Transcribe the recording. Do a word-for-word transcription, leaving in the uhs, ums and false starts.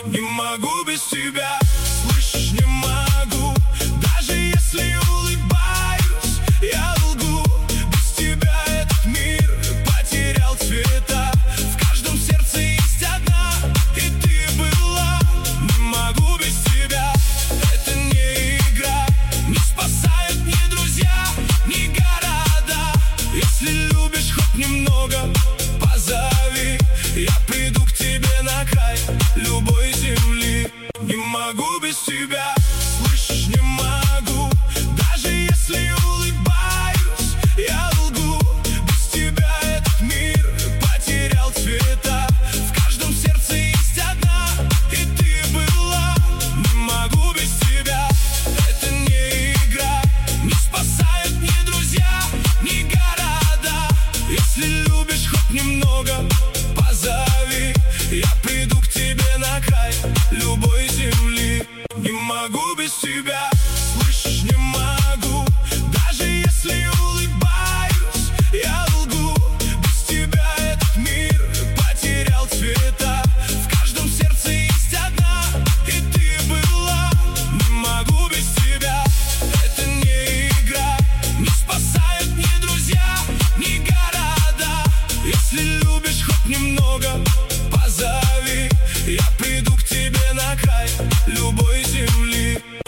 Не могу без тебя, слышишь, не могу. Даже если улыбаюсь, я лгу. Без тебя этот мир потерял цвета. В каждом сердце есть одна, и ты была. Не могу без тебя, это не игра. Не спасают ни друзья, ни города. Если любишь хоть немного, позови. Я приду к тебе на край любой земли. Не могу без тебя, слышишь, не могу. Даже если улыбаюсь, я лгу. Без тебя этот мир потерял цвета. В каждом сердце есть одна, и ты была. Не могу без тебя, это не игра. Не спасают ни друзья, ни города. Если любишь хоть немного, позови. Я приду к тебе на край любой земли. Не могу без тебя.